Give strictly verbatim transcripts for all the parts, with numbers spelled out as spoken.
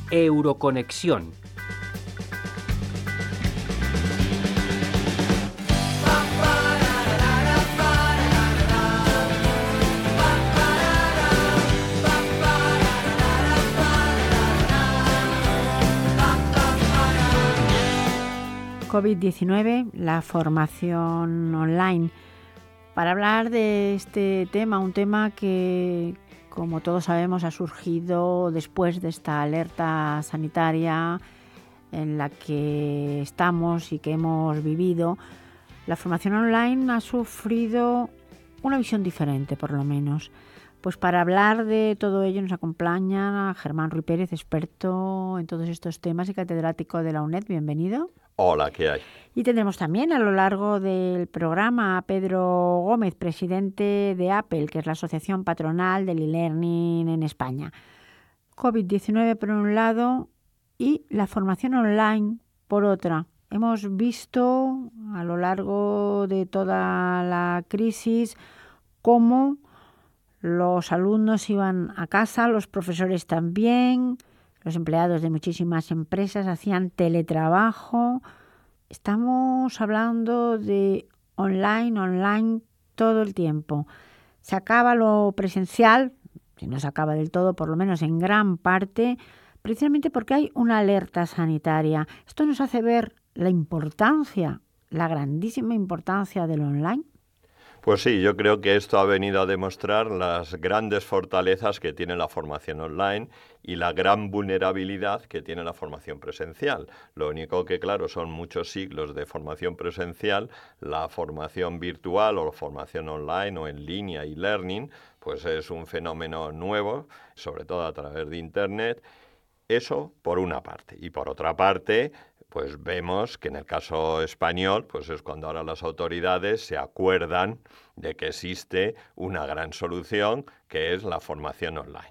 Euroconexión. COVID diecinueve, la formación online. Para hablar de este tema, un tema que, como todos sabemos, ha surgido después de esta alerta sanitaria en la que estamos y que hemos vivido, la formación online ha sufrido una visión diferente, por lo menos. Pues para hablar de todo ello nos acompaña Germán Ruy Pérez, experto en todos estos temas y catedrático de la UNED. Bienvenido. Hola, ¿qué hay? Y tendremos también a lo largo del programa a Pedro Gómez, presidente de Apple, que es la Asociación Patronal del e-learning en España. COVID diecinueve por un lado y la formación online por otra. Hemos visto a lo largo de toda la crisis cómo los alumnos iban a casa, los profesores también, los empleados de muchísimas empresas hacían teletrabajo. Estamos hablando de online, online todo el tiempo. Se acaba lo presencial, si no se acaba del todo, por lo menos en gran parte, precisamente porque hay una alerta sanitaria. Esto nos hace ver la importancia, la grandísima importancia del online. Pues sí, yo creo que esto ha venido a demostrar las grandes fortalezas que tiene la formación online y la gran vulnerabilidad que tiene la formación presencial. Lo único que, claro, son muchos siglos de formación presencial, la formación virtual o la formación online o en línea y learning, pues es un fenómeno nuevo, sobre todo a través de Internet. Eso por una parte. Y por otra parte, pues vemos que en el caso español, pues es cuando ahora las autoridades se acuerdan de que existe una gran solución, que es la formación online.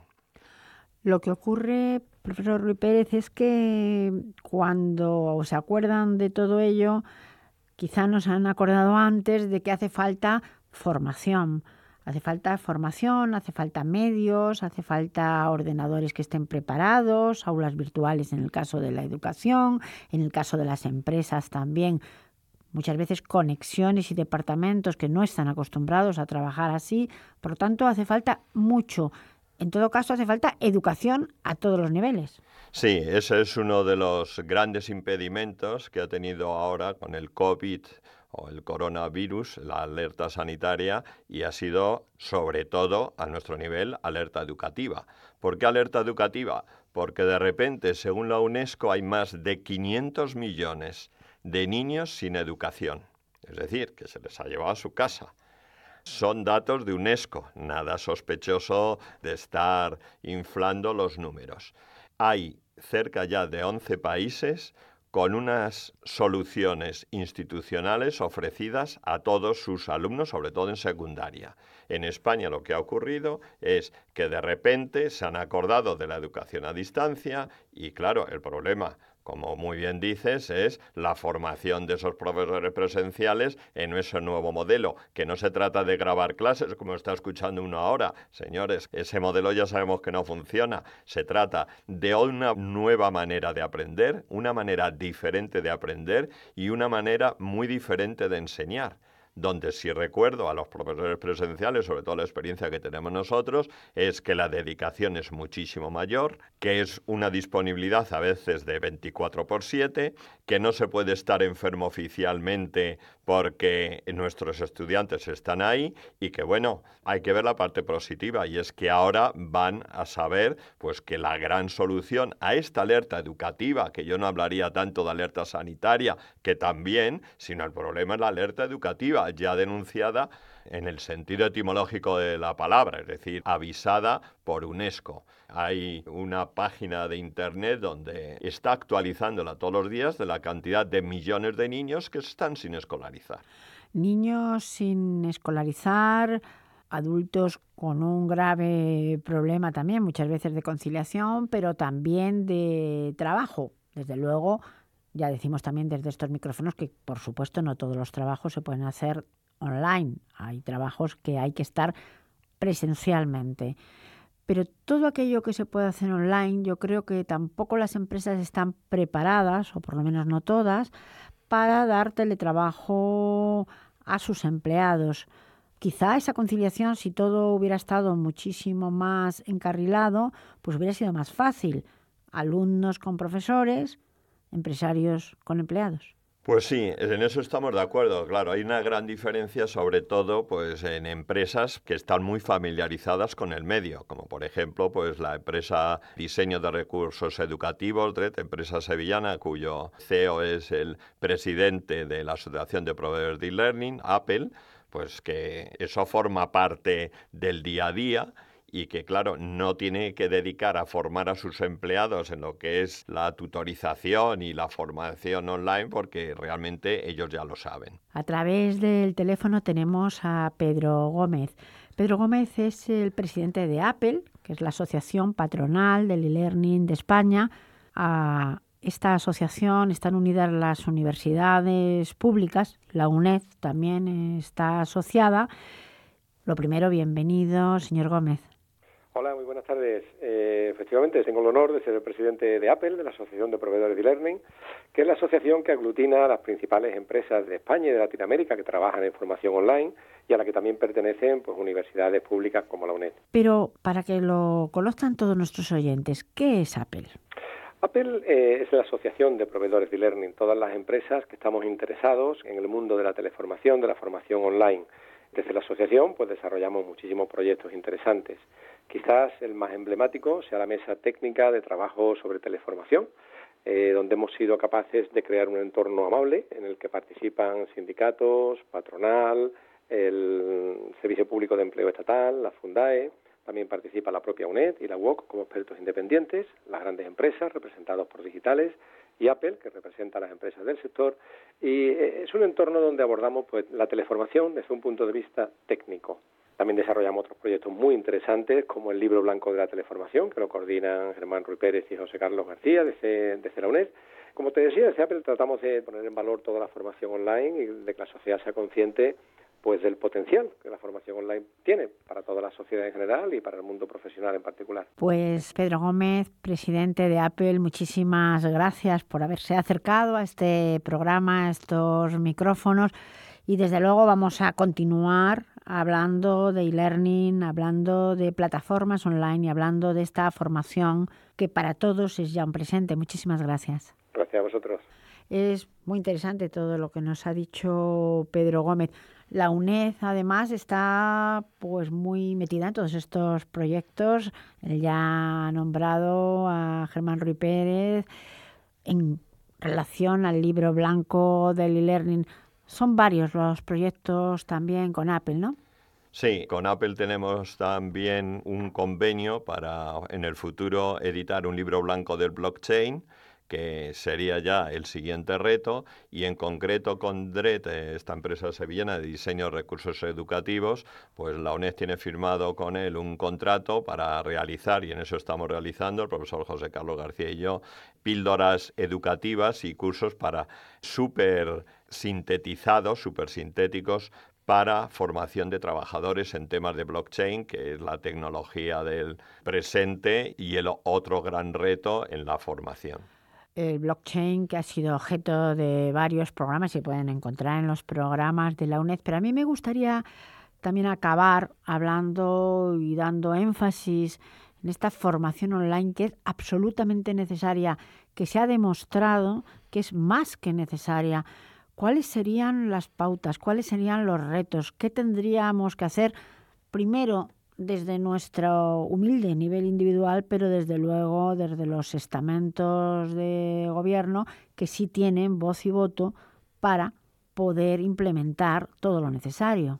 Lo que ocurre, profesor Ruy Pérez, es que cuando se acuerdan de todo ello, quizá nos han acordado antes de que hace falta formación. Hace falta formación, hace falta medios, hace falta ordenadores que estén preparados, aulas virtuales en el caso de la educación, en el caso de las empresas también. Muchas veces conexiones y departamentos que no están acostumbrados a trabajar así. Por lo tanto, hace falta mucho. En todo caso, hace falta educación a todos los niveles. Sí, ese es uno de los grandes impedimentos que ha tenido ahora con el COVID o el coronavirus, la alerta sanitaria, y ha sido, sobre todo, a nuestro nivel, alerta educativa. ¿Por qué alerta educativa? Porque de repente, según la UNESCO, hay más de quinientos millones de niños sin educación. Es decir, que se les ha llevado a su casa. Son datos de UNESCO, nada sospechoso de estar inflando los números. Hay cerca ya de once países con unas soluciones institucionales ofrecidas a todos sus alumnos, sobre todo en secundaria. En España lo que ha ocurrido es que de repente se han acordado de la educación a distancia y, claro, el problema, como muy bien dices, es la formación de esos profesores presenciales en ese nuevo modelo, que no se trata de grabar clases, como está escuchando uno ahora. Señores, ese modelo ya sabemos que no funciona. Se trata de una nueva manera de aprender, una manera diferente de aprender y una manera muy diferente de enseñar, donde si recuerdo a los profesores presenciales, sobre todo la experiencia que tenemos nosotros, es que la dedicación es muchísimo mayor, que es una disponibilidad a veces de veinticuatro por siete, que no se puede estar enfermo oficialmente porque nuestros estudiantes están ahí y que, bueno, hay que ver la parte positiva y es que ahora van a saber pues que la gran solución a esta alerta educativa, que yo no hablaría tanto de alerta sanitaria, que también, sino el problema es la alerta educativa, ya denunciada en el sentido etimológico de la palabra, es decir, avisada por UNESCO. Hay una página de internet donde está actualizándola todos los días de la cantidad de millones de niños que están sin escolarizar. Niños sin escolarizar, adultos con un grave problema también, muchas veces de conciliación, pero también de trabajo. Desde luego, ya decimos también desde estos micrófonos que, por supuesto, no todos los trabajos se pueden hacer online. Hay trabajos que hay que estar presencialmente. Pero todo aquello que se puede hacer online, yo creo que tampoco las empresas están preparadas, o por lo menos no todas, para dar teletrabajo a sus empleados. Quizá esa conciliación, si todo hubiera estado muchísimo más encarrilado, pues hubiera sido más fácil. Alumnos con profesores, empresarios con empleados. Pues sí, en eso estamos de acuerdo. Claro, hay una gran diferencia, sobre todo, pues en empresas que están muy familiarizadas con el medio, como por ejemplo, pues la empresa Diseño de Recursos Educativos, D R E T, empresa sevillana, cuyo C E O es el presidente de la Asociación de Proveedores de e-Learning, Apple, pues que eso forma parte del día a día. Y que, claro, no tiene que dedicar a formar a sus empleados en lo que es la tutorización y la formación online, porque realmente ellos ya lo saben. A través del teléfono tenemos a Pedro Gómez. Pedro Gómez es el presidente de Apple, que es la asociación patronal del e-learning de España. A esta asociación están unidas las universidades públicas, la UNED también está asociada. Lo primero, bienvenido, señor Gómez. Hola, muy buenas tardes. Eh, efectivamente, tengo el honor de ser el presidente de Apple, de la Asociación de Proveedores de e-Learning, que es la asociación que aglutina a las principales empresas de España y de Latinoamérica que trabajan en formación online y a la que también pertenecen pues, universidades públicas como la UNED. Pero para que lo conozcan todos nuestros oyentes, ¿qué es Apple? Apple eh, es la Asociación de Proveedores de e-Learning, todas las empresas que estamos interesados en el mundo de la teleformación, de la formación online. Desde la asociación pues desarrollamos muchísimos proyectos interesantes. Quizás el más emblemático sea la mesa técnica de trabajo sobre teleformación, eh, donde hemos sido capaces de crear un entorno amable en el que participan sindicatos, patronal, el Servicio Público de Empleo Estatal, la Fundae, también participa la propia UNED y la U O C como expertos independientes, las grandes empresas representados por digitales y Apple, que representa a las empresas del sector, y es un entorno donde abordamos pues la teleformación desde un punto de vista técnico. También desarrollamos otros proyectos muy interesantes, como el Libro Blanco de la Teleformación, que lo coordinan Germán Ruy Pérez y José Carlos García desde, desde la UNED. Como te decía, desde Apple tratamos de poner en valor toda la formación online y de que la sociedad sea consciente pues del potencial que la formación online tiene para toda la sociedad en general y para el mundo profesional en particular. Pues Pedro Gómez, presidente de Apple, muchísimas gracias por haberse acercado a este programa, a estos micrófonos, y desde luego vamos a continuar hablando de e-learning, hablando de plataformas online y hablando de esta formación que para todos es ya un presente. Muchísimas gracias. Gracias a vosotros. Es muy interesante todo lo que nos ha dicho Pedro Gómez. La UNED, además, está pues muy metida en todos estos proyectos. Él ya ha nombrado a Germán Ruy Pérez en relación al libro blanco del e-learning. Son varios los proyectos también con Apple, ¿no? Sí, con Apple tenemos también un convenio para en el futuro editar un libro blanco del blockchain, que sería ya el siguiente reto, y en concreto con D R E T, esta empresa sevillana de diseño de recursos educativos, pues la UNED tiene firmado con él un contrato para realizar, y en eso estamos realizando, el profesor José Carlos García y yo, píldoras educativas y cursos para súper sintetizados, súper sintéticos, para formación de trabajadores en temas de blockchain, que es la tecnología del presente y el otro gran reto en la formación. El blockchain, que ha sido objeto de varios programas, se pueden encontrar en los programas de la UNED, pero a mí me gustaría también acabar hablando y dando énfasis en esta formación online que es absolutamente necesaria, que se ha demostrado que es más que necesaria. ¿Cuáles serían las pautas? ¿Cuáles serían los retos? ¿Qué tendríamos que hacer? Primero, desde nuestro humilde nivel individual, pero desde luego desde los estamentos de gobierno que sí tienen voz y voto para poder implementar todo lo necesario.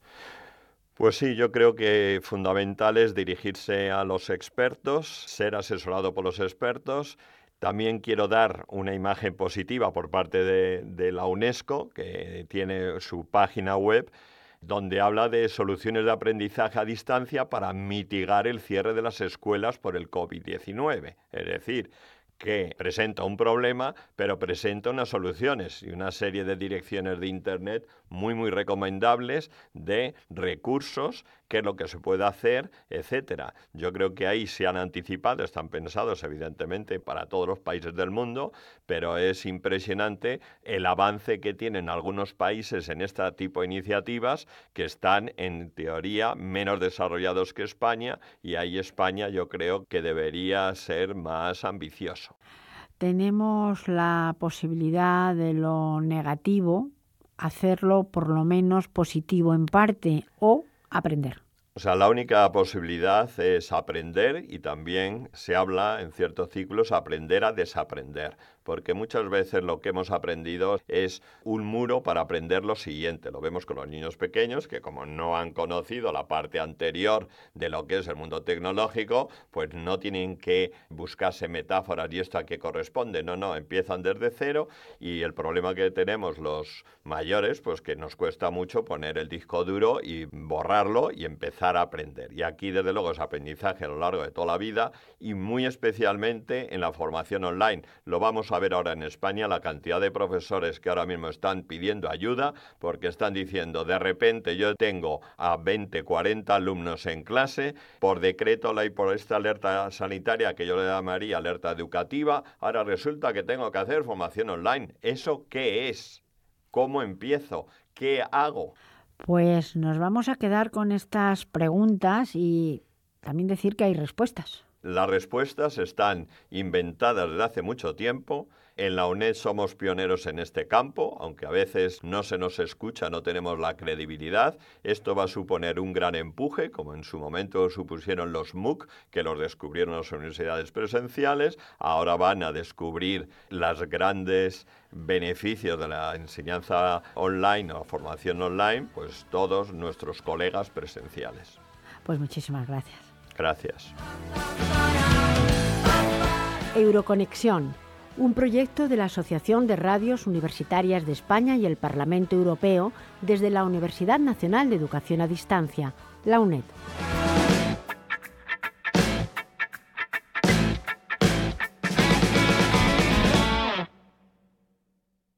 Pues sí, yo creo que fundamental es dirigirse a los expertos, ser asesorado por los expertos. También quiero dar una imagen positiva por parte de, de la UNESCO, que tiene su página web, donde habla de soluciones de aprendizaje a distancia para mitigar el cierre de las escuelas por el covid diecinueve. Es decir, que presenta un problema, pero presenta unas soluciones y una serie de direcciones de Internet muy, muy recomendables de recursos, qué es lo que se puede hacer, etcétera. Yo creo que ahí se han anticipado, están pensados evidentemente para todos los países del mundo, pero es impresionante el avance que tienen algunos países en este tipo de iniciativas que están en teoría menos desarrollados que España, y ahí España yo creo que debería ser más ambicioso. Tenemos la posibilidad de lo negativo, hacerlo por lo menos positivo en parte o aprender. O sea, la única posibilidad es aprender, y también se habla en ciertos ciclos aprender a desaprender, porque muchas veces lo que hemos aprendido es un muro para aprender lo siguiente. Lo vemos con los niños pequeños que, como no han conocido la parte anterior de lo que es el mundo tecnológico, pues no tienen que buscarse metáforas y esto a qué corresponde. No, no, empiezan desde cero, y el problema que tenemos los mayores, pues que nos cuesta mucho poner el disco duro y borrarlo y empezar a aprender. Y aquí, desde luego, es aprendizaje a lo largo de toda la vida, y muy especialmente en la formación online. Lo vamos a ver ahora en España, la cantidad de profesores que ahora mismo están pidiendo ayuda porque están diciendo, de repente yo tengo a veinte, cuarenta alumnos en clase, por decreto ley, por esta alerta sanitaria que yo le llamaría alerta educativa, ahora resulta que tengo que hacer formación online. ¿Eso qué es? ¿Cómo empiezo? ¿Qué hago? Pues nos vamos a quedar con estas preguntas y también decir que hay respuestas. Las respuestas están inventadas desde hace mucho tiempo. En la UNED somos pioneros en este campo, aunque a veces no se nos escucha, no tenemos la credibilidad. Esto va a suponer un gran empuje, como en su momento supusieron los MOOC, que los descubrieron las universidades presenciales. Ahora van a descubrir los grandes beneficios de la enseñanza online o formación online, pues todos nuestros colegas presenciales. Pues muchísimas gracias. Gracias. Euroconexión, un proyecto de la Asociación de Radios Universitarias de España y el Parlamento Europeo desde la Universidad Nacional de Educación a Distancia, la UNED.